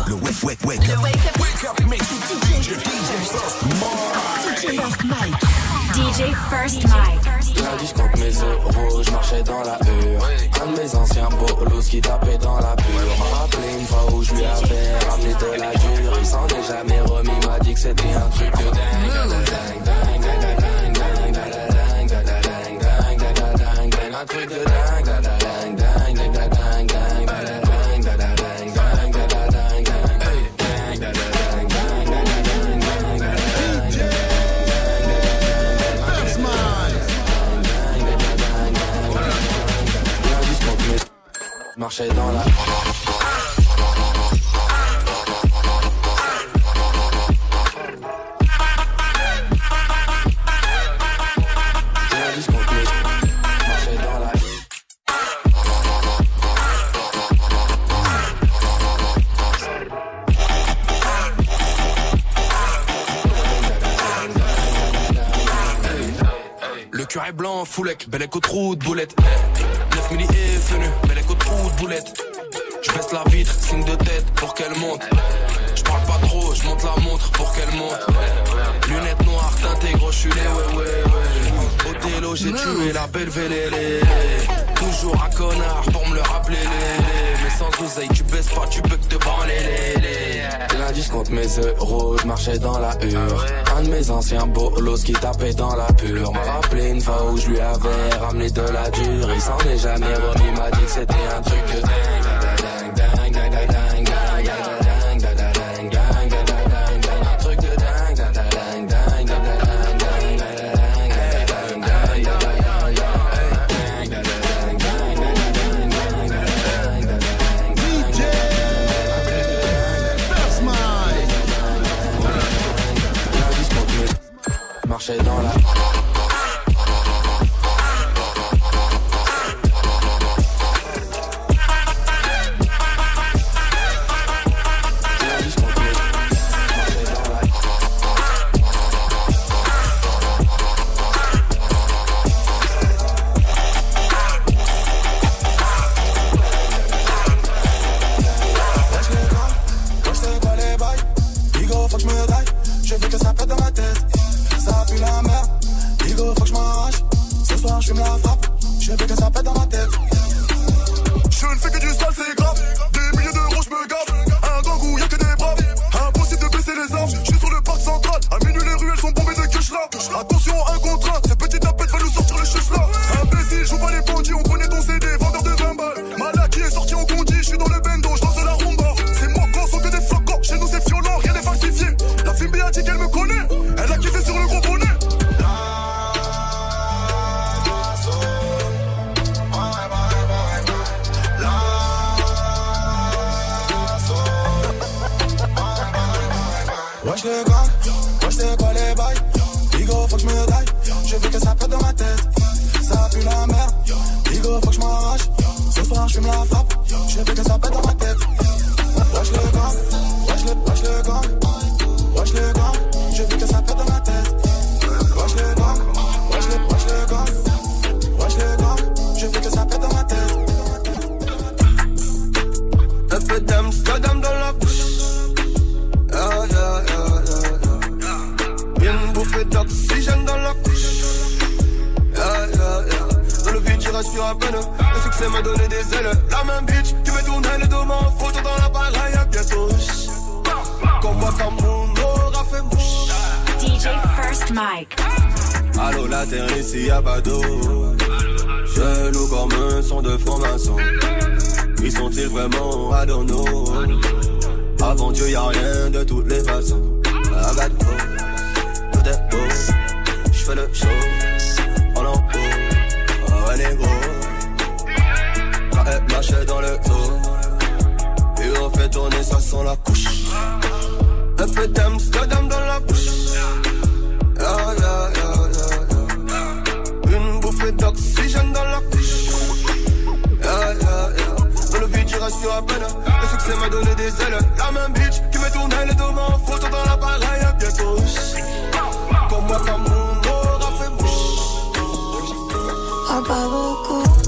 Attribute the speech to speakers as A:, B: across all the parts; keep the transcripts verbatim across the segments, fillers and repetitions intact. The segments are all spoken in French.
A: Le wake, wake, wake up.
B: Le wake up.
A: Wake up mix. D J, D J First Mike.
B: D J First Mike. D J First Mike.
C: Lundi, je compte mes euros, je marchais dans la hure. Un de mes anciens bolos qui tapait dans la pure. M'a rappelé une fois où je lui avais ramené de la dure. Il s'en est jamais remis, m'a dit que c'était un truc de dingue. Dingue, dingue, dingue, dingue, dingue, dingue, dingue, dingue, dingue, dingue, dingue, un truc de dingue, dingue, dingue, dingue, dingue, dingue, dingue. Marchais dans la...
D: Le cœur est blanc, foulec, bel écho trou de boulette. neuf milli est venu, bel écho trou de boulette. Je baisse la vitre, signe de tête pour qu'elle monte. Je parle pas trop, je monte la montre pour qu'elle monte. Lunettes noires, teintées, gros, je suis les ouais ouais ouais. Othello, j'ai tué la belle Vélélé. Toujours un connard pour me le rappeler. Mais sans oseille, tu baisses pas, tu peux que te branler.
C: Lundi, je compte mes euros, je marchais dans la hure. Un de mes anciens bolos qui tapait dans la pure. M'a rappelé une fois où je lui avais ramené de la dure. Il s'en est jamais remis, m'a dit que c'était un truc de dingue. Dingue, dingue, dingue, dingue, dingue, dingue. Marchais dans la...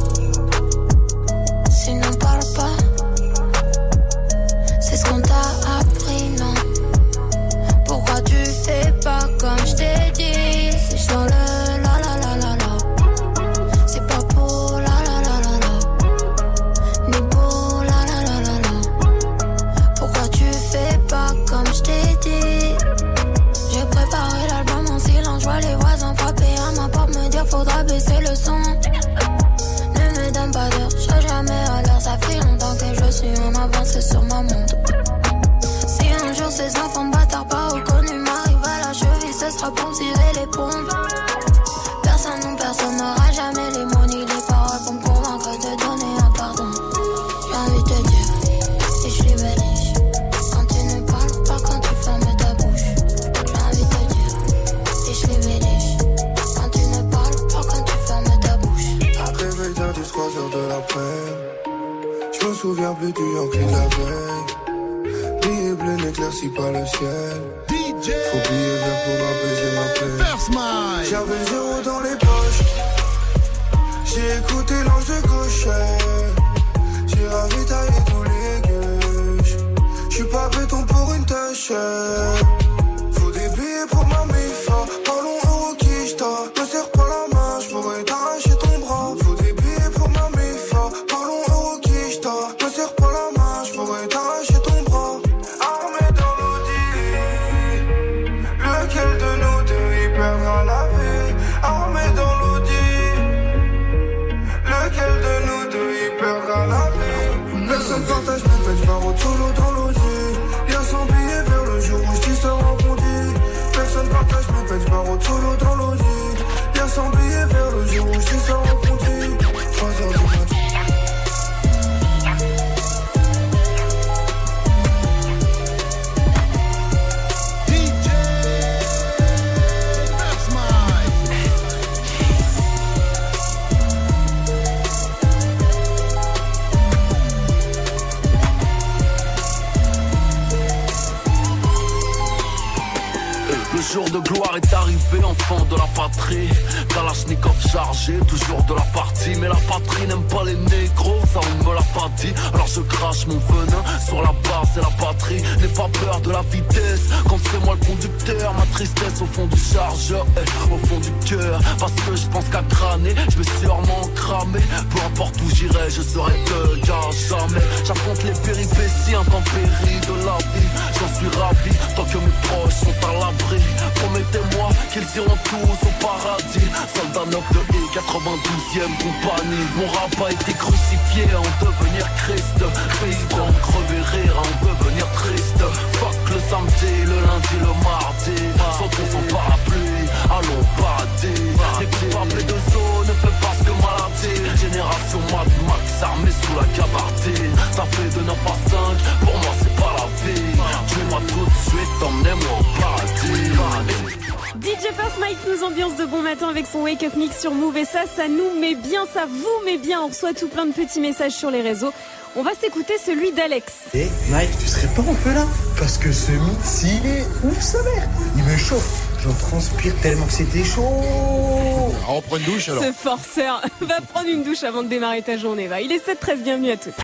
E: C'est ce qu'on t'a c'est sur ma montre. Si un jour ces enfants de bâtards pas reconnus m'arrivent à la cheville, ce sera pour me tirer les pompes. Personne, non, personne n'aura jamais les mots ni les paroles pour me convaincre de donner un pardon. J'ai envie de te dire, et je libellise. Quand tu ne parles pas, quand tu fermes ta bouche. J'ai envie de te dire, et je libellise. Quand tu ne parles pas, quand tu fermes ta bouche.
F: Réveil tardif, trois heures de l'après-midi. Je me souviens plus du Yankee de la veille. Billet bleu n'éclairci par le ciel.
A: D J
F: Faut billet vert pour apaiser ma peine.
A: First Mike.
F: J'avais zéro dans les poches. J'ai écouté l'ange de gauche. J'ai ravitaillé tous les gueuches. J'suis pas béton pour une tâche. Faut des billets pour ma mifa. Parlons euro quicheta. Ne serre pas la main, j'pourrais t'arracher ton bras. Faut des billets pour ma mifa. Parlons euro quicheta. Ne serre pas la main, j'pourrais t'arracher ton bras. Armé dans l'audi. Lequel de nous deux y perdra la vie? Armé dans l'audi. Lequel de nous deux y perdra la vie? Personne partage mes peines, j'barre solo dans l'audi. Y'a cent billets vers le jour où j'dis ça rebondi. Personne partage mes peines, j'barre solo dans l'audi. Y'a cent billets vers le jour où j'dis ça rebondi. Trois heures du matin.
A: D J First Mike.
D: Le jour de gloire est arrivé, enfant de la patrie. Kalachnikov chargé, toujours de la partie. Mais la patrie n'aime pas les négros, ça on me l'a pas dit. Alors je crache mon venin sur la base et la patrie. N'aie pas peur de la vitesse, quand c'est moi le conducteur. Ma tristesse au fond du chargeur, eh, au fond du cœur. Parce que je pense qu'à crâner, je vais sûrement cramer. Peu importe où j'irai, je serai de gars jamais. J'affronte les péripéties intempéries de la vie. J'en suis ravi, tant que mes proches sont à l'abri. Promettez-moi qu'ils iront tous au paradis. Soldat neuf de I, quatre-vingt-douzième compagnie. Mon rap a été crucifié en devenir Christ. Christ, en crever rire, en devenir triste. Fuck le samedi, le lundi, le mardi. Sautons sans parapluie, allons paradis. Les coupables de zone ne fait pas ce que maladie. Génération Mad Max armée sous la gabardine. Ça fait de neuf à cinq, pour moi c'est pas la vie. Tuez-moi tout de suite, emmenez-moi au paradis.
G: D J First Mike nous ambiance de bon matin avec son Wake Up Mix sur Move. Et ça, ça nous met bien, ça vous met bien. On reçoit tout plein de petits messages sur les réseaux. On va s'écouter celui d'Alex.
H: Eh hey, Mike, tu serais pas en feu là? Parce que ce mix, il est ouf sa mère. Il me chauffe. J'en transpire tellement que c'était chaud.
A: On prend une douche alors.
G: Ce forceur va prendre une douche avant de démarrer ta journée. Va. Il est sept treize, bienvenue à tous.